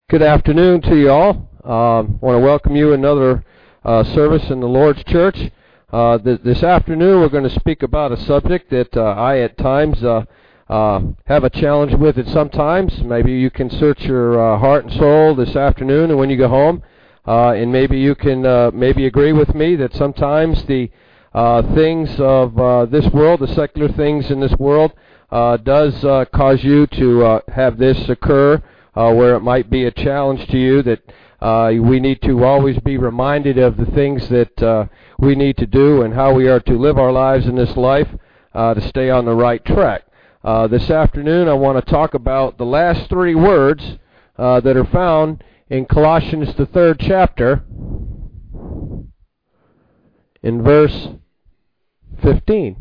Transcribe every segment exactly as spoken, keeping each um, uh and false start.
Good afternoon to you all. I um, want to welcome you to another uh, service in the Lord's Church. Uh, th- this afternoon we're going to speak about a subject that uh, I at times uh, uh, have a challenge with it sometimes. Maybe you can search your uh, heart and soul this afternoon and when you go home, uh, and maybe you can uh, maybe agree with me that sometimes the uh, things of uh, this world, the secular things in this world, uh, does uh, cause you to uh, have this occur. Uh, where it might be a challenge to you that uh, we need to always be reminded of the things that uh, we need to do and how we are to live our lives in this life uh, to stay on the right track. Uh, this afternoon I want to talk about the last three words uh, that are found in Colossians, the third chapter, in verse fifteen.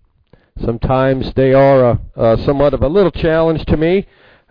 Sometimes they are a, a somewhat of a little challenge to me.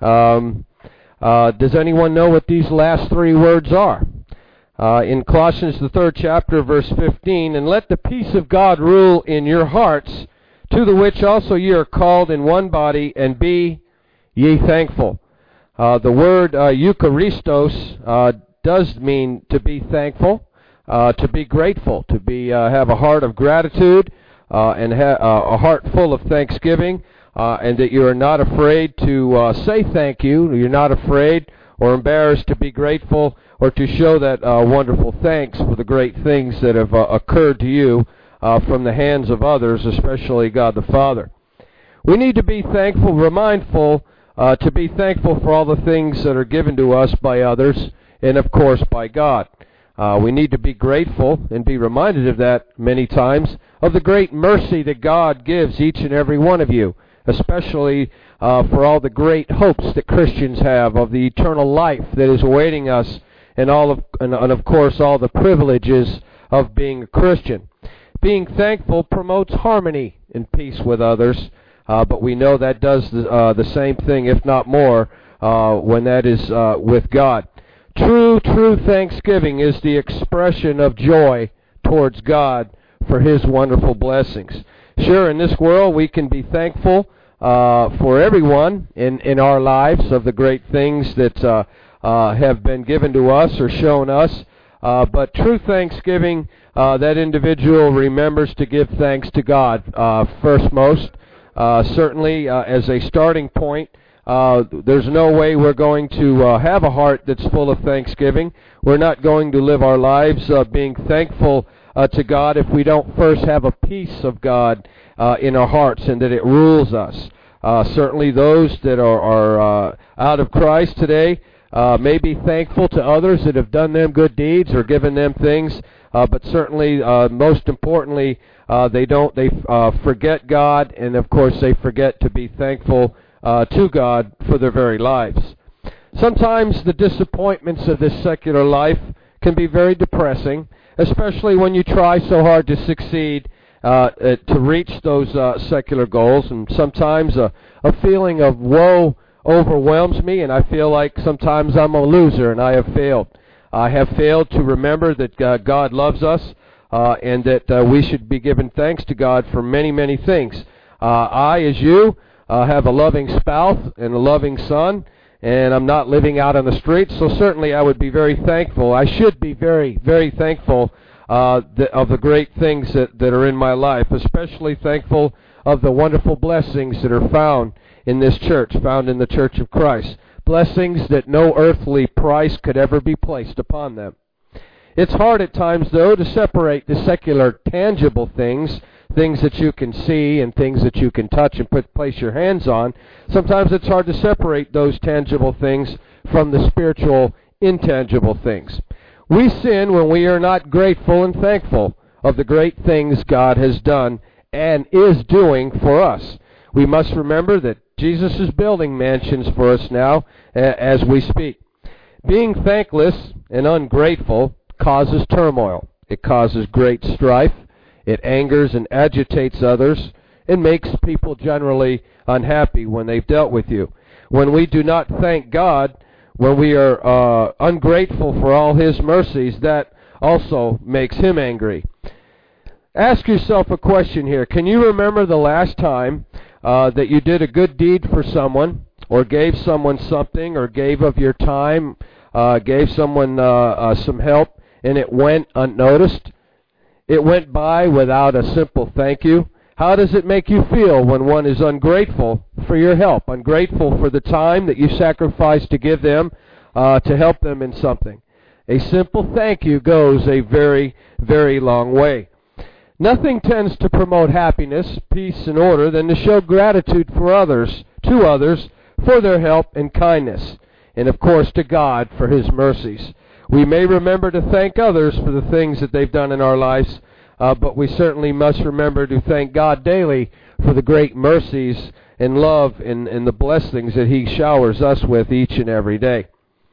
Um, Uh, does anyone know what these last three words are? Uh, in Colossians, the third chapter, verse fifteen, and let the peace of God rule in your hearts, to the which also ye are called in one body, and be ye thankful. Uh, the word uh, Eucharistos uh, does mean to be thankful, uh, to be grateful, to be uh, have a heart of gratitude, uh, and ha- uh, a heart full of thanksgiving. Uh, and that you are not afraid to uh, say thank you. You're not afraid or embarrassed to be grateful or to show that uh, wonderful thanks for the great things that have uh, occurred to you uh, from the hands of others, especially God the Father. We need to be thankful, remindful, uh, to be thankful for all the things that are given to us by others and, of course, by God. Uh, we need to be grateful and be reminded of that many times, of the great mercy that God gives each and every one of you, especially uh, for all the great hopes that Christians have of the eternal life that is awaiting us, and all of and, and of course all the privileges of being a Christian. Being thankful promotes harmony and peace with others, uh, but we know that does the, uh, the same thing, if not more, uh, when that is uh, with God. True, true thanksgiving is the expression of joy towards God for His wonderful blessings. Sure, in this world we can be thankful uh, for everyone in, in our lives of the great things that uh, uh, have been given to us or shown us. Uh, but true thanksgiving, uh, that individual remembers to give thanks to God uh, first most. Uh, certainly, uh, as a starting point, uh, there's no way we're going to uh, have a heart that's full of thanksgiving. We're not going to live our lives uh, being thankful Uh, to God if we don't first have a peace of God uh, in our hearts and that it rules us. Uh, certainly those that are, are uh, out of Christ today uh, may be thankful to others that have done them good deeds or given them things, uh, but certainly, uh, most importantly, uh, they don't they uh, forget God, and of course they forget to be thankful uh, to God for their very lives. Sometimes the disappointments of this secular life can be very depressing, especially when you try so hard to succeed uh, uh, to reach those uh, secular goals. And sometimes a, a feeling of woe overwhelms me, and I feel like sometimes I'm a loser and I have failed. I have failed to remember that uh, God loves us uh, and that uh, we should be giving thanks to God for many, many things. Uh, I, as you, uh, have a loving spouse and a loving son, and I'm not living out on the streets, so certainly I would be very thankful. I should be very, very thankful uh, th- of the great things that, that are in my life, especially thankful of the wonderful blessings that are found in this church, found in the Church of Christ. Blessings that no earthly price could ever be placed upon them. It's hard at times, though, to separate the secular tangible things, things that you can see and things that you can touch and put place your hands on. Sometimes it's hard to separate those tangible things from the spiritual, intangible things. We sin when we are not grateful and thankful of the great things God has done and is doing for us. We must remember that Jesus is building mansions for us now as we speak. Being thankless and ungrateful causes turmoil. It causes great strife. It angers and agitates others and makes people generally unhappy when they've dealt with you. When we do not thank God, when we are uh, ungrateful for all His mercies, that also makes Him angry. Ask yourself a question here. Can you remember the last time uh, that you did a good deed for someone, or gave someone something, or gave of your time, uh, gave someone uh, uh, some help and it went unnoticed? It went by without a simple thank you. How does it make you feel when one is ungrateful for your help, ungrateful for the time that you sacrificed to give them, uh, to help them in something? A simple thank you goes a very, very long way. Nothing tends to promote happiness, peace, and order than to show gratitude for others, to others, for their help and kindness, and of course to God for His mercies. We may remember to thank others for the things that they've done in our lives, uh, but we certainly must remember to thank God daily for the great mercies and love and, and the blessings that He showers us with each and every day.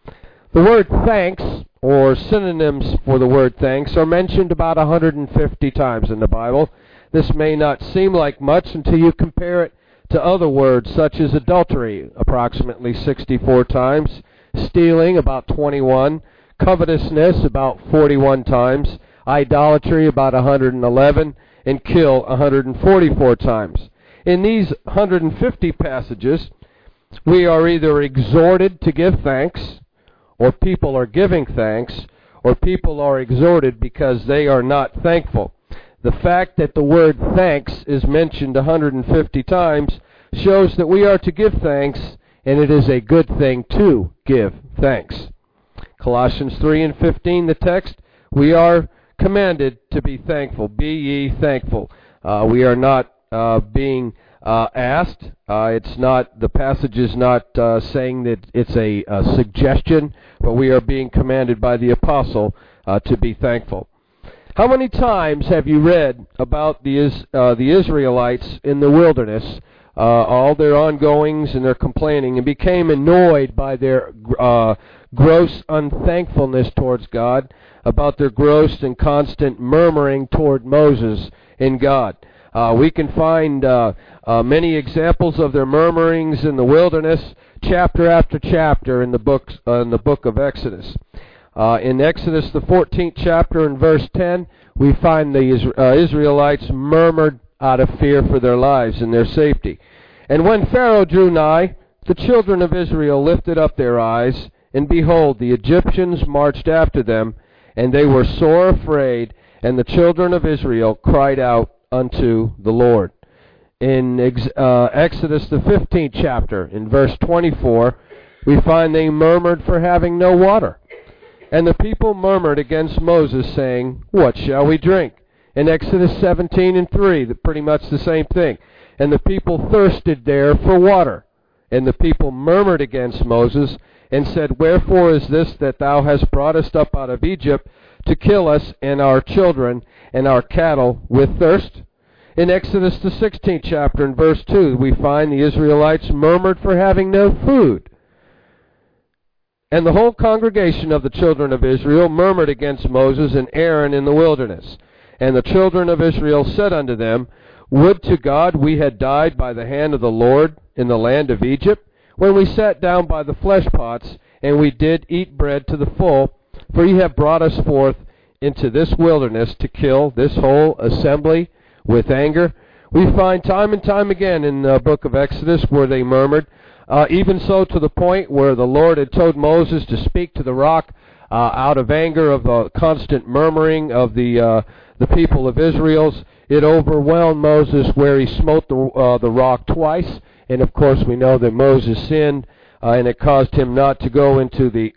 The word thanks, or synonyms for the word thanks, are mentioned about one hundred fifty times in the Bible. This may not seem like much until you compare it to other words such as adultery, approximately sixty-four times, stealing, about twenty-one, covetousness, about forty-one times, idolatry, about one hundred eleven, and kill, one hundred forty-four times. In these one hundred fifty passages, we are either exhorted to give thanks, or people are giving thanks, or people are exhorted because they are not thankful. The fact that the word thanks is mentioned one hundred fifty times shows that we are to give thanks, and it is a good thing to give thanks. Colossians three and fifteen, the text, we are commanded to be thankful. Be ye thankful. Uh, we are not uh, being uh, asked. Uh, it's not, the passage is not uh, saying that it's a, a suggestion, but we are being commanded by the apostle uh, to be thankful. How many times have you read about the Is, uh, the Israelites in the wilderness, uh, all their ongoings and their complaining, and became annoyed by their uh, gross unthankfulness towards God, about their gross and constant murmuring toward Moses and God? Uh, we can find uh, uh, many examples of their murmurings in the wilderness, chapter after chapter in the book, uh, in the book of Exodus. Uh, in Exodus, the fourteenth chapter, in verse ten, we find the uh, Israelites murmured out of fear for their lives and their safety. And when Pharaoh drew nigh, the children of Israel lifted up their eyes, and behold, the Egyptians marched after them, and they were sore afraid, and the children of Israel cried out unto the Lord. In uh, Exodus, the fifteenth chapter, in verse twenty-four, we find they murmured for having no water. And the people murmured against Moses, saying, what shall we drink? In Exodus seventeen and three, pretty much the same thing. And the people thirsted there for water. And the people murmured against Moses, and said, wherefore is this that thou hast brought us up out of Egypt to kill us and our children and our cattle with thirst? In Exodus, the sixteenth chapter, in verse two, we find the Israelites murmured for having no food. And the whole congregation of the children of Israel murmured against Moses and Aaron in the wilderness. And the children of Israel said unto them, would to God we had died by the hand of the Lord in the land of Egypt, when we sat down by the flesh pots, and we did eat bread to the full, for ye have brought us forth into this wilderness to kill this whole assembly with anger. We find time and time again in the book of Exodus where they murmured, uh, even so to the point where the Lord had told Moses to speak to the rock uh, out of anger of the constant murmuring of the uh, the people of Israel's. It overwhelmed Moses where he smote the, uh, the rock twice. And of course we know that Moses sinned, uh, and it caused him not to go into the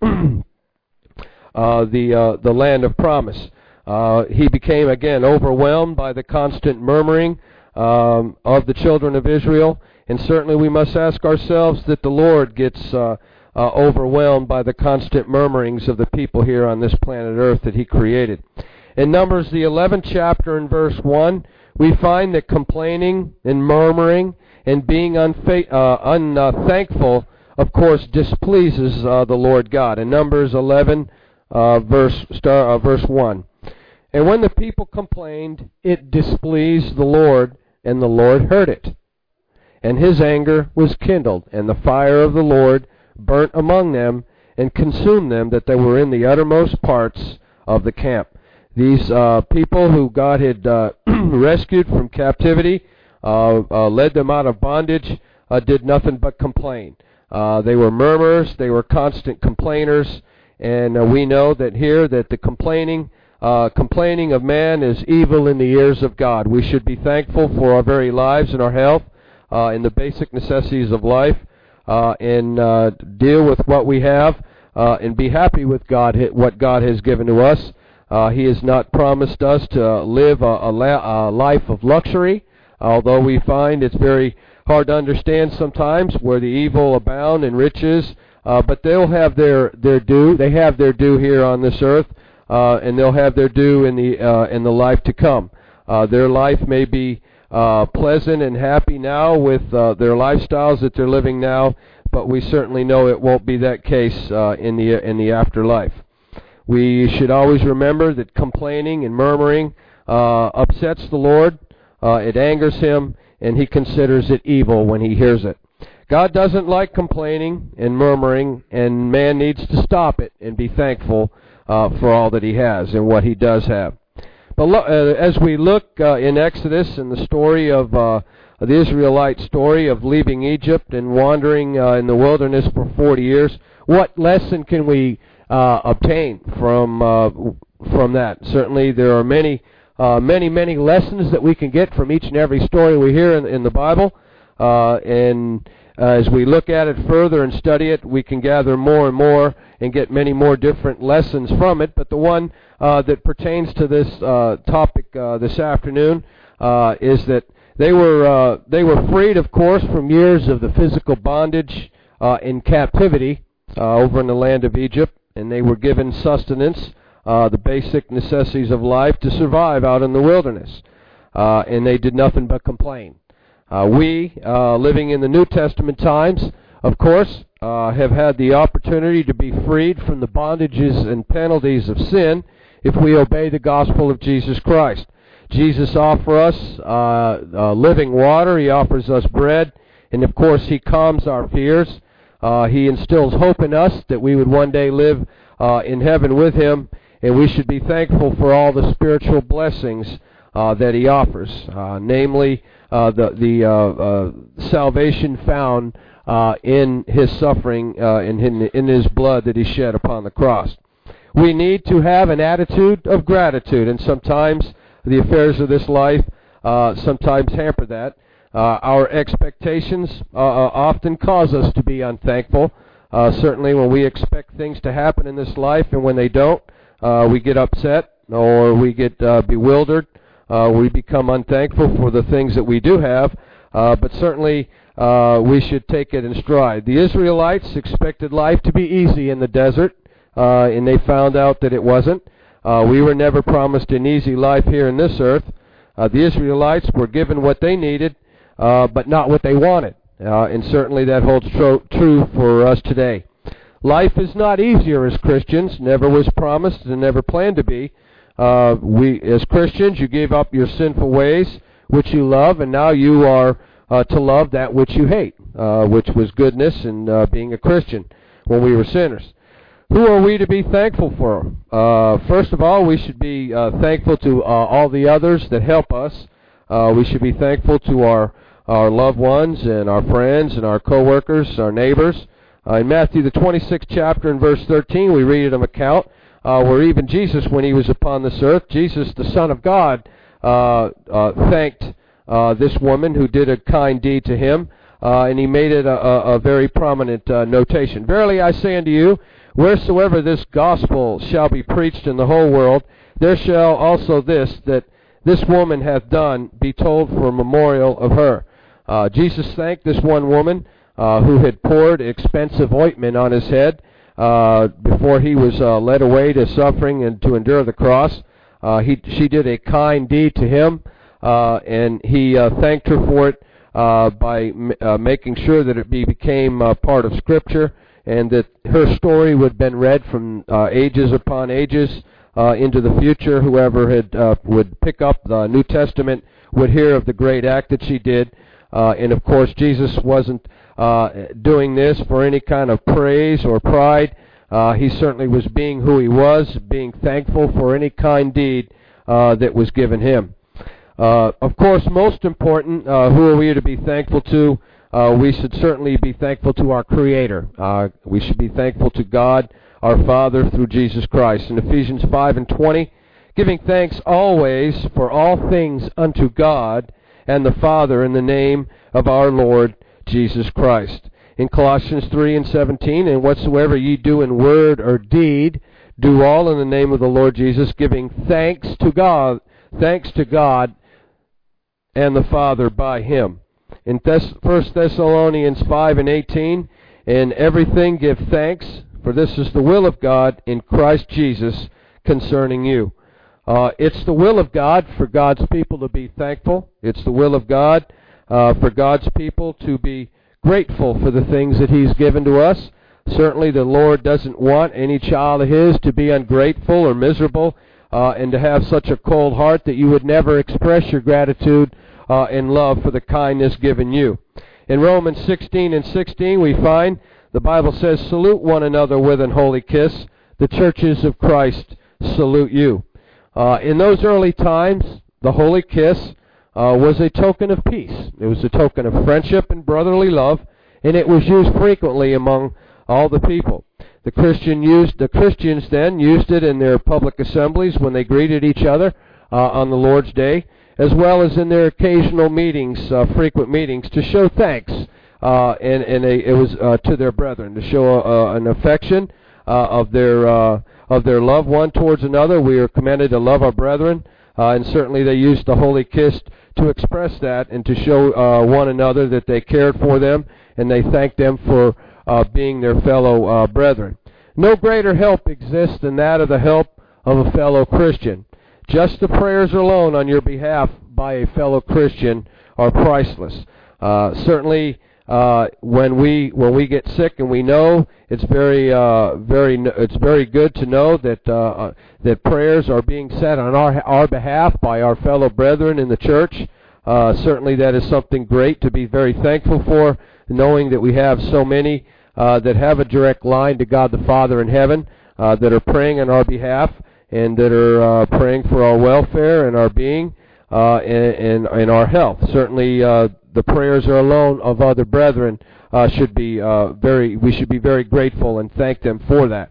uh, the uh, the land of promise. Uh, he became again overwhelmed by the constant murmuring um, of the children of Israel, and certainly we must ask ourselves that the Lord gets uh, uh, overwhelmed by the constant murmurings of the people here on this planet Earth that He created. In Numbers, the eleventh chapter, in verse one, we find that complaining and murmuring and being unfa- uh, unthankful, of course, displeases uh, the Lord God. In Numbers eleven, uh, verse star, uh, verse one. And when the people complained, it displeased the Lord, and the Lord heard it. And His anger was kindled, and the fire of the Lord burnt among them, and consumed them that they were in the uttermost parts of the camp. These uh, people who God had uh, rescued from captivity, uh, uh, led them out of bondage, uh, did nothing but complain. Uh, they were murmurers, they were constant complainers, And uh, we know that here that the complaining uh, complaining of man is evil in the ears of God. We should be thankful for our very lives and our health uh, and the basic necessities of life, uh, and uh, deal with what we have, uh, and be happy with God, what God has given to us. Uh, he has not promised us to live a, a, la- a life of luxury, although we find it's very hard to understand sometimes where the evil abound in riches. Uh, but they'll have their, their due. They have their due here on this earth, uh, and they'll have their due in the uh, in the life to come. Uh, their life may be uh, pleasant and happy now with uh, their lifestyles that they're living now, but we certainly know it won't be that case uh, in the in the afterlife. We should always remember that complaining and murmuring uh, upsets the Lord. Uh, it angers Him, and He considers it evil when He hears it. God doesn't like complaining and murmuring, and man needs to stop it and be thankful uh, for all that he has and what he does have. But lo- uh, as we look uh, in Exodus and the story of uh, the Israelite story of leaving Egypt and wandering uh, in the wilderness for forty years, what lesson can we uh, obtain from uh, from that? Certainly there are many, uh, many, many lessons that we can get from each and every story we hear in, in the Bible, uh, and Uh, as we look at it further and study it, we can gather more and more and get many more different lessons from it. But the one uh, that pertains to this uh, topic uh, this afternoon uh, is that they were uh, they were freed, of course, from years of the physical bondage uh, in captivity uh, over in the land of Egypt, and they were given sustenance, uh, the basic necessities of life to survive out in the wilderness, uh, and they did nothing but complain. Uh, we, uh, living in the New Testament times, of course, uh, have had the opportunity to be freed from the bondages and penalties of sin if we obey the gospel of Jesus Christ. Jesus offers us uh, uh, living water. He offers us bread. And, of course, He calms our fears. Uh, he instills hope in us that we would one day live uh, in heaven with Him. And we should be thankful for all the spiritual blessings uh, that He offers, uh, namely, Uh, the the uh, uh, salvation found uh, in His suffering, uh, in, in in His blood that He shed upon the cross. We need to have an attitude of gratitude, and sometimes the affairs of this life uh, sometimes hamper that. Uh, our expectations uh, often cause us to be unthankful. Uh, certainly when we expect things to happen in this life, and when they don't, uh, we get upset or we get uh, bewildered. Uh, we become unthankful for the things that we do have, uh, but certainly uh, we should take it in stride. The Israelites expected life to be easy in the desert, uh, and they found out that it wasn't. Uh, we were never promised an easy life here in this earth. Uh, the Israelites were given what they needed, uh, but not what they wanted, uh, and certainly that holds tro- true for us today. Life is not easier as Christians, never was promised and never planned to be. Uh, we, as Christians, you gave up your sinful ways, which you love, and now you are uh, to love that which you hate, uh, which was goodness and uh, being a Christian when we were sinners. Who are we to be thankful for? Uh, first of all, we should be uh, thankful to uh, all the others that help us. Uh, we should be thankful to our, our loved ones and our friends and our co-workers, our neighbors. Uh, in Matthew, the twenty-sixth chapter, in verse thirteen, we read an account Uh, where even Jesus, when He was upon this earth, Jesus, the Son of God, uh, uh, thanked uh, this woman who did a kind deed to Him, uh, and He made it a, a, a very prominent uh, notation. Verily I say unto you, wheresoever this gospel shall be preached in the whole world, there shall also this, that this woman hath done, be told for a memorial of her. Uh, Jesus thanked this one woman uh, who had poured expensive ointment on His head, Uh, before He was uh, led away to suffering and to endure the cross. Uh, he, she did a kind deed to Him, uh, and He uh, thanked her for it uh, by m- uh, making sure that it be, became uh, part of Scripture, and that her story would have been read from uh, ages upon ages uh, into the future. Whoever had uh, would pick up the New Testament would hear of the great act that she did. Uh, and of course, Jesus wasn't uh, doing this for any kind of praise or pride. Uh, he certainly was being who He was, being thankful for any kind deed uh, that was given Him. Uh, of course, most important, uh, who are we to be thankful to? Uh, we should certainly be thankful to our Creator. Uh, we should be thankful to God, our Father through Jesus Christ. In Ephesians five and twenty, giving thanks always for all things unto God and the Father in the name of our Lord Jesus Christ. In Colossians three and seventeen, and whatsoever ye do in word or deed, do all in the name of the Lord Jesus, giving thanks to God, thanks to God and the Father by Him. In Thess- First Thessalonians five and eighteen, in everything give thanks, for this is the will of God in Christ Jesus concerning you. Uh, it's the will of God for God's people to be thankful. It's the will of God uh, for God's people to be grateful for the things that He's given to us. Certainly the Lord doesn't want any child of His to be ungrateful or miserable uh, and to have such a cold heart that you would never express your gratitude uh, and love for the kindness given you. In Romans sixteen and sixteen we find the Bible says, salute one another with an holy kiss. The churches of Christ salute you. Uh, in those early times, the holy kiss uh, was a token of peace. It was a token of friendship and brotherly love, and it was used frequently among all the people. The Christian used the Christians then used it in their public assemblies when they greeted each other uh, on the Lord's Day, as well as in their occasional meetings, uh, frequent meetings, to show thanks. Uh, and and a, it was uh, to their brethren, to show uh, an affection uh, of their uh, of their love one towards another. We are commanded to love our brethren, uh, and certainly they used the holy kiss to express that and to show uh, one another that they cared for them and they thanked them for uh, being their fellow uh, brethren. No greater help exists than that of the help of a fellow Christian. Just the prayers alone on your behalf by a fellow Christian are priceless. Uh, certainly. Uh, when we when we get sick, and we know it's very uh, very it's very good to know that uh, that prayers are being said on our our behalf by our fellow brethren in the church. Uh, certainly, that is something great to be very thankful for, knowing that we have so many uh, that have a direct line to God the Father in heaven uh, that are praying on our behalf and that are uh, praying for our welfare and our being uh, and, and and our health. Certainly. Uh, The prayers are alone of other brethren uh, should be uh, very. We should be very grateful and thank them for that.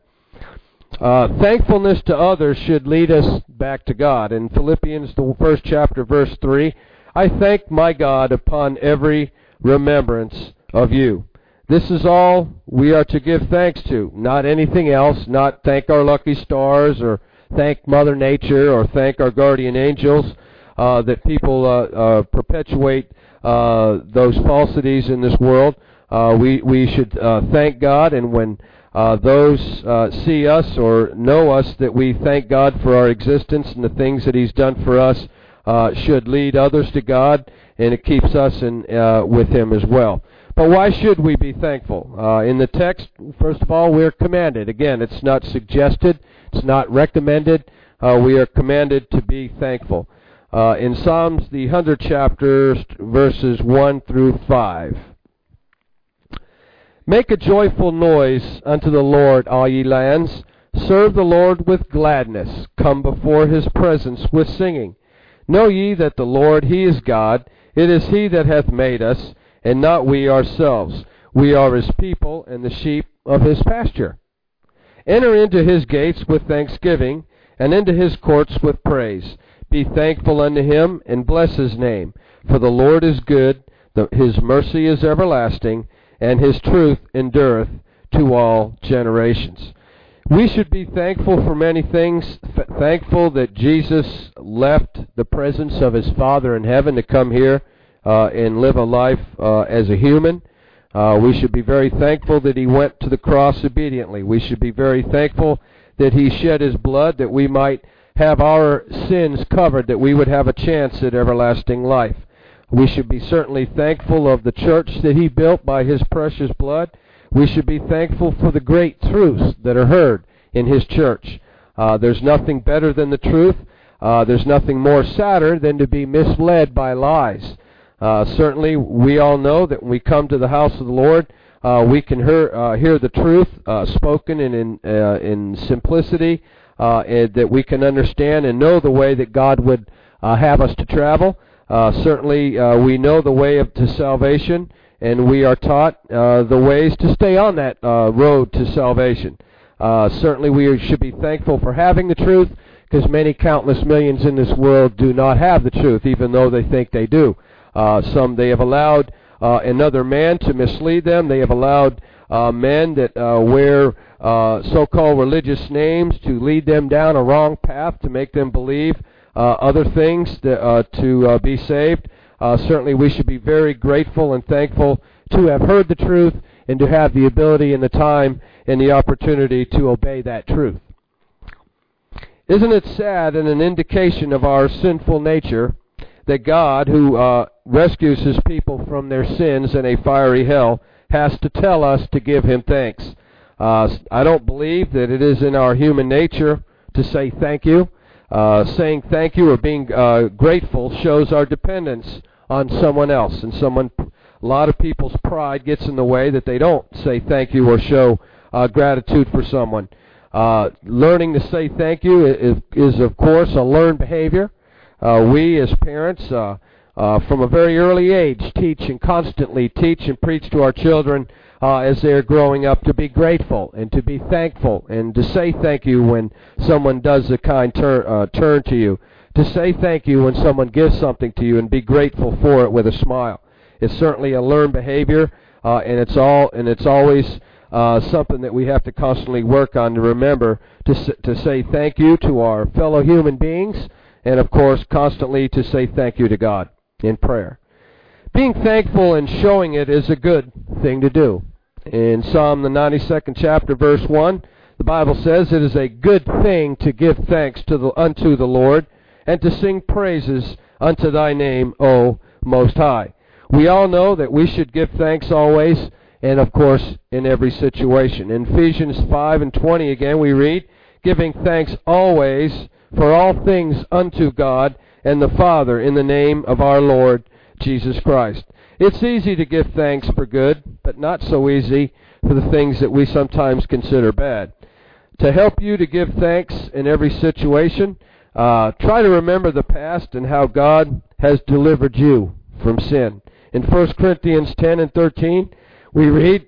Uh, thankfulness to others should lead us back to God. In Philippians, the first chapter, verse three, I thank my God upon every remembrance of you. This is all we are to give thanks to, not anything else. Not thank our lucky stars or thank Mother Nature or thank our guardian angels. Uh, that people uh, uh, perpetuate. Uh, those falsities in this world. Uh, we we should uh, thank God, and when uh, those uh, see us or know us, that we thank God for our existence and the things that He's done for us uh, should lead others to God, and it keeps us in uh, with Him as well. But why should we be thankful? Uh, in the text, first of all, we're commanded. Again, it's not suggested, it's not recommended. Uh, we are commanded to be thankful. Uh, in Psalms, the hundredth chapter, verses one through five. Make a joyful noise unto the Lord, all ye lands. Serve the Lord with gladness. Come before His presence with singing. Know ye that the Lord, He is God. It is He that hath made us, and not we ourselves. We are His people, and the sheep of His pasture. Enter into His gates with thanksgiving, and into His courts with praise. Be thankful unto Him, and bless His name. For the Lord is good, the, His mercy is everlasting, and His truth endureth to all generations. We should be thankful for many things. F- thankful that Jesus left the presence of His Father in heaven to come here uh, and live a life uh, as a human. Uh, we should be very thankful that He went to the cross obediently. We should be very thankful that He shed His blood that we might have our sins covered, that we would have a chance at everlasting life. We should be certainly thankful of the church that He built by His precious blood. We should be thankful for the great truths that are heard in His church. Uh, there's nothing better than the truth. Uh, there's nothing more sadder than to be misled by lies. Uh, certainly, we all know that when we come to the house of the Lord, uh, we can hear, uh, hear the truth uh, spoken in in, uh, in simplicity. Uh, and that we can understand and know the way that God would uh, have us to travel. Uh, certainly, uh, we know the way of, to salvation, and we are taught uh, the ways to stay on that uh, road to salvation. Uh, certainly we should be thankful for having the truth, because many countless millions in this world do not have the truth, even though they think they do. Uh, some they have allowed uh, another man to mislead them. They have allowed uh, men that uh, wear uh, so-called religious names to lead them down a wrong path, to make them believe uh, other things that, uh, to uh, be saved. Uh, certainly we should be very grateful and thankful to have heard the truth and to have the ability and the time and the opportunity to obey that truth. Isn't it sad and an indication of our sinful nature that God, who uh, rescues His people from their sins in a fiery hell, has to tell us to give Him thanks? Uh, I don't believe that it is in our human nature to say thank you. Uh, saying thank you or being uh, grateful shows our dependence on someone else. And someone, a lot of people's pride gets in the way that they don't say thank you or show uh, gratitude for someone. Uh, learning to say thank you is, is, of course, a learned behavior. Uh, we, as parents, uh, uh, from a very early age, teach and constantly teach and preach to our children uh, as they're growing up to be grateful and to be thankful and to say thank you when someone does a kind tur- uh, turn to you, to say thank you when someone gives something to you and be grateful for it with a smile. It's certainly a learned behavior, uh, and it's all and it's always Uh, something that we have to constantly work on to remember to to say thank you to our fellow human beings, and of course constantly to say thank you to God in prayer. Being thankful and showing it is a good thing to do. In Psalm the ninety-second chapter, verse one, the Bible says, "It is a good thing to give thanks to the, unto the Lord, and to sing praises unto thy name, O Most High." We all know that we should give thanks always, and of course in every situation. In Ephesians five and twenty again we read, "Giving thanks always for all things unto God and the Father in the name of our Lord Jesus Christ." It's easy to give thanks for good, but not so easy for the things that we sometimes consider bad. To help you to give thanks in every situation, uh, try to remember the past and how God has delivered you from sin. In First Corinthians ten and thirteen, we read,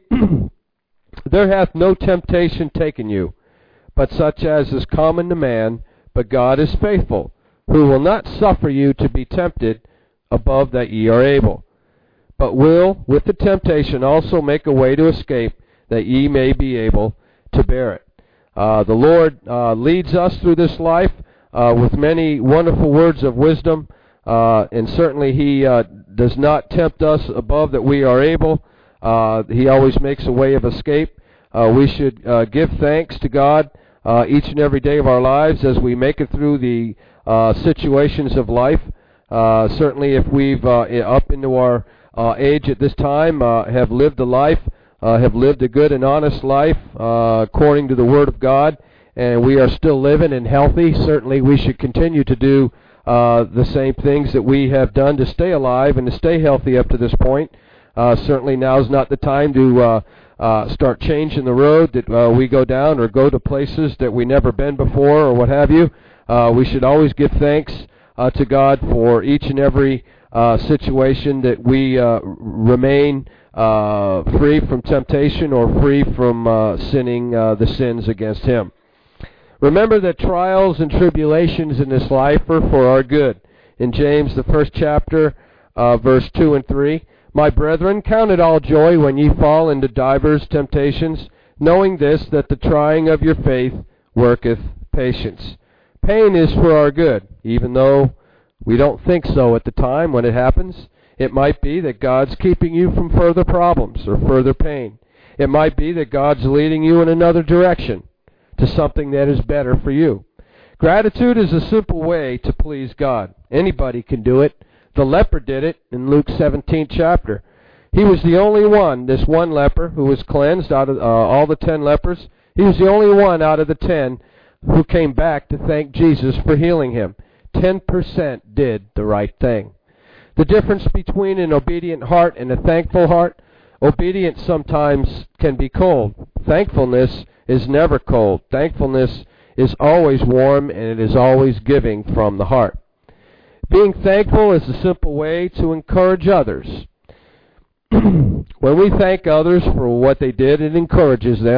"There hath no temptation taken you, but such as is common to man, but God is faithful, who will not suffer you to be tempted above that ye are able, but will with the temptation also make a way to escape, that ye may be able to bear it." Uh, the Lord uh, leads us through this life uh, with many wonderful words of wisdom, uh, and certainly He uh, does not tempt us above that we are able. Uh, he always makes a way of escape. Uh, we should uh, give thanks to God uh, each and every day of our lives as we make it through the uh, situations of life. Uh, certainly if we've, uh, up into our uh, age at this time, uh, have lived a life, uh, have lived a good and honest life uh, according to the Word of God, and we are still living and healthy, certainly we should continue to do uh, the same things that we have done to stay alive and to stay healthy up to this point. Uh, certainly now is not the time to uh, uh, start changing the road that uh, we go down or go to places that we never been before or what have you. Uh, we should always give thanks uh, to God for each and every uh, situation that we uh, remain uh, free from temptation or free from uh, sinning uh, the sins against Him. Remember that trials and tribulations in this life are for our good. In James, the first chapter, uh, verse two and three, "My brethren, count it all joy when ye fall into divers temptations, knowing this, that the trying of your faith worketh patience." Pain is for our good, even though we don't think so at the time when it happens. It might be that God's keeping you from further problems or further pain. It might be that God's leading you in another direction to something that is better for you. Gratitude is a simple way to please God. Anybody can do it. The leper did it in Luke's seventeenth chapter. He was the only one, this one leper who was cleansed out of uh, all the ten lepers. He was the only one out of the ten who came back to thank Jesus for healing him. Ten percent did the right thing. The difference between an obedient heart and a thankful heart, obedience sometimes can be cold. Thankfulness is never cold. Thankfulness is always warm, and it is always giving from the heart. Being thankful is a simple way to encourage others. When we thank others for what they did, it encourages them.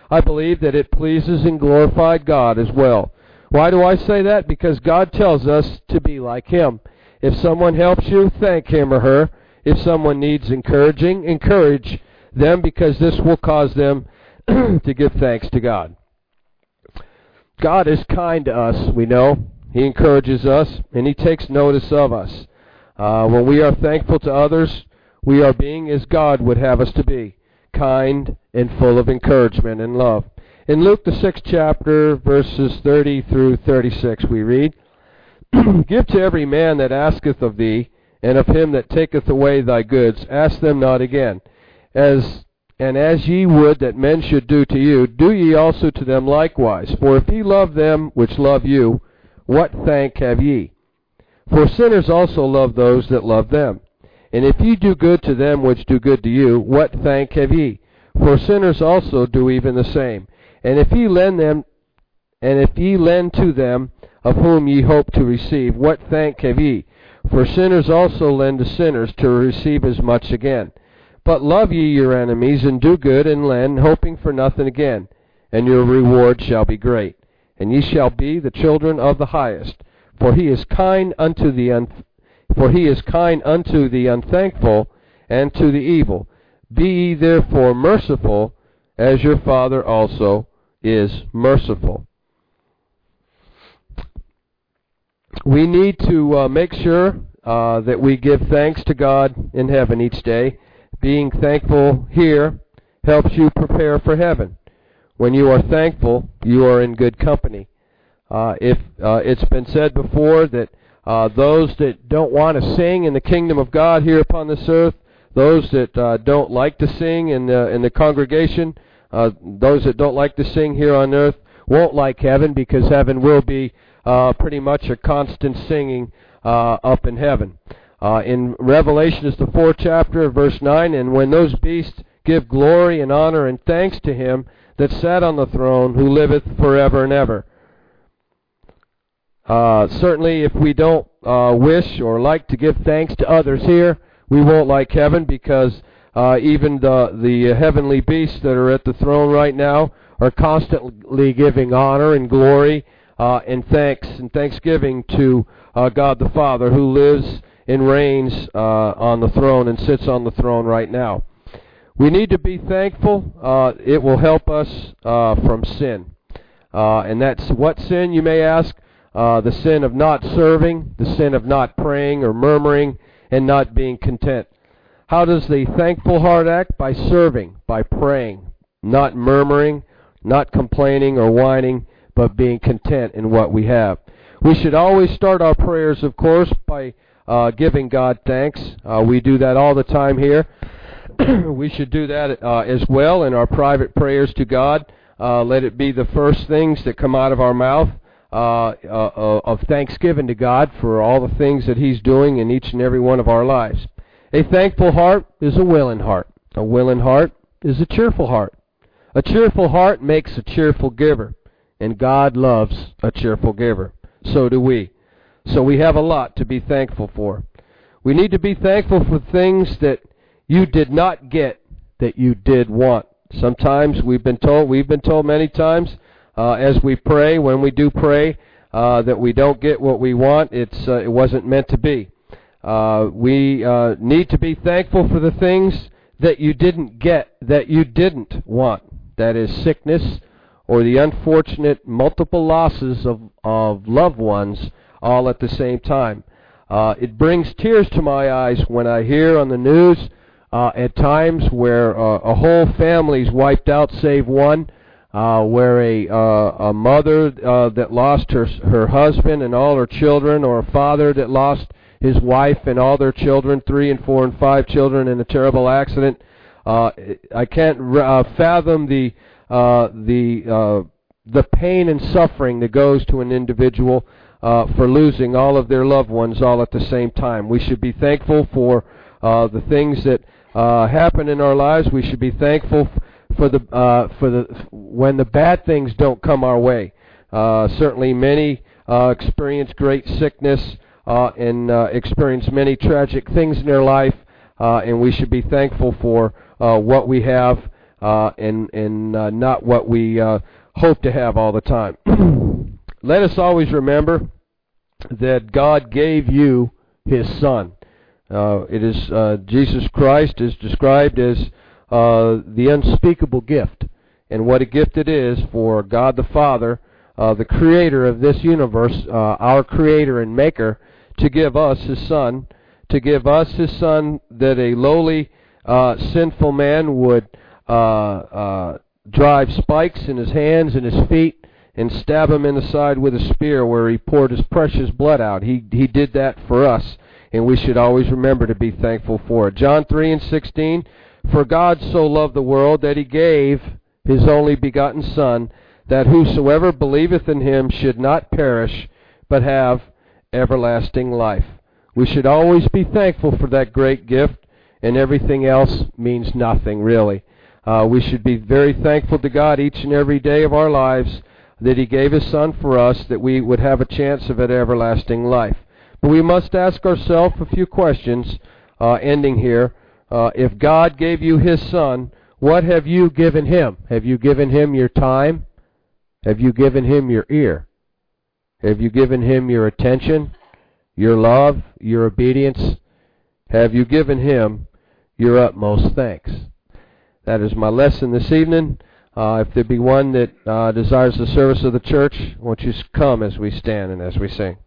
I believe that it pleases and glorifies God as well. Why do I say that? Because God tells us to be like Him. If someone helps you, thank him or her. If someone needs encouraging, encourage them, because this will cause them to give thanks to God. God is kind to us, we know. He encourages us, and He takes notice of us. Uh, when we are thankful to others, we are being as God would have us to be, kind and full of encouragement and love. In Luke, the sixth chapter, verses thirty through thirty-six, we read, Give to every man that asketh of thee, and of him that taketh away thy goods, ask them not again. As And as ye would that men should do to you, do ye also to them likewise. For if ye love them which love you, what thank have ye? For sinners also love those that love them. And if ye do good to them which do good to you, what thank have ye? For sinners also do even the same. And if ye lend them, and if ye lend to them of whom ye hope to receive, what thank have ye? For sinners also lend to sinners to receive as much again. But love ye your enemies, and do good, and lend, hoping for nothing again, and your reward shall be great. And ye shall be the children of the highest, for he is kind unto the un- for he is kind unto the unthankful and to the evil. Be ye therefore merciful, as your Father also is merciful. We need to uh, make sure uh, that we give thanks to God in heaven each day. Being thankful here helps you prepare for heaven. When you are thankful, you are in good company. Uh, if uh, it's been said before that uh, those that don't want to sing in the kingdom of God here upon this earth, those that uh, don't like to sing in the, in the congregation, uh, those that don't like to sing here on earth won't like heaven, because heaven will be uh, pretty much a constant singing uh, up in heaven. Uh, in Revelation is the fourth chapter, verse nine, and when those beasts give glory and honor and thanks to him that sat on the throne, who liveth forever and ever. Uh, certainly, if we don't uh, wish or like to give thanks to others here, we won't like heaven, because uh, even the, the heavenly beasts that are at the throne right now are constantly giving honor and glory uh, and thanks and thanksgiving to uh, God the Father, who lives and reigns uh, on the throne and sits on the throne right now. We need to be thankful. Uh, it will help us uh, from sin. Uh, and that's what sin, you may ask? Uh, the sin of not serving, the sin of not praying or murmuring, and not being content. How does the thankful heart act? By serving, by praying, not murmuring, not complaining or whining, but being content in what we have. We should always start our prayers, of course, by Uh, giving God thanks. Uh, we do that all the time here. We should do that uh, as well in our private prayers to God. Uh, let it be the first things that come out of our mouth uh, uh, of thanksgiving to God for all the things that He's doing in each and every one of our lives. A thankful heart is a willing heart. A willing heart is a cheerful heart. A cheerful heart makes a cheerful giver, and God loves a cheerful giver. So do we. So we have a lot to be thankful for. We need to be thankful for things that you did not get that you did want. Sometimes we've been told, we've been told many times uh, as we pray, when we do pray, uh, that we don't get what we want. It's uh, it wasn't meant to be. Uh, we uh, need to be thankful for the things that you didn't get, that you didn't want. That is sickness or the unfortunate multiple losses of, of loved ones all at the same time. Uh, it brings tears to my eyes when I hear on the news uh, at times where uh, a whole family's wiped out save one, uh, where a, uh, a mother uh, that lost her, her husband and all her children, or a father that lost his wife and all their children, three and four and five children, in a terrible accident. Uh, I can't uh, fathom the uh, the uh, the pain and suffering that goes to an individual Uh, for losing all of their loved ones all at the same time. We should be thankful for uh, the things that uh, happen in our lives. We should be thankful f- for the uh, for the when the bad things don't come our way. Uh, certainly, many uh, experience great sickness uh, and uh, experience many tragic things in their life, uh, and we should be thankful for uh, what we have uh, and, and uh, not what we uh, hope to have all the time. Let us always remember that God gave you His Son. Uh, it is uh, Jesus Christ is described as uh, the unspeakable gift, and what a gift it is for God the Father, uh, the Creator of this universe, uh, our Creator and Maker, to give us His Son, to give us His Son that a lowly, uh, sinful man would uh, uh, drive spikes in His hands and His feet and stab Him in the side with a spear where He poured His precious blood out. He, he did that for us, and we should always remember to be thankful for it. John three and sixteen, "For God so loved the world that He gave His only begotten Son, that whosoever believeth in Him should not perish, but have everlasting life." We should always be thankful for that great gift, and everything else means nothing, really. Uh, we should be very thankful to God each and every day of our lives that He gave His Son for us, that we would have a chance of an everlasting life. But we must ask ourselves a few questions, uh, ending here. Uh, if God gave you His Son, what have you given Him? Have you given Him your time? Have you given Him your ear? Have you given Him your attention, your love, your obedience? Have you given Him your utmost thanks? That is my lesson this evening. Uh, if there be one that uh, desires the service of the church, won't you come as we stand and as we sing.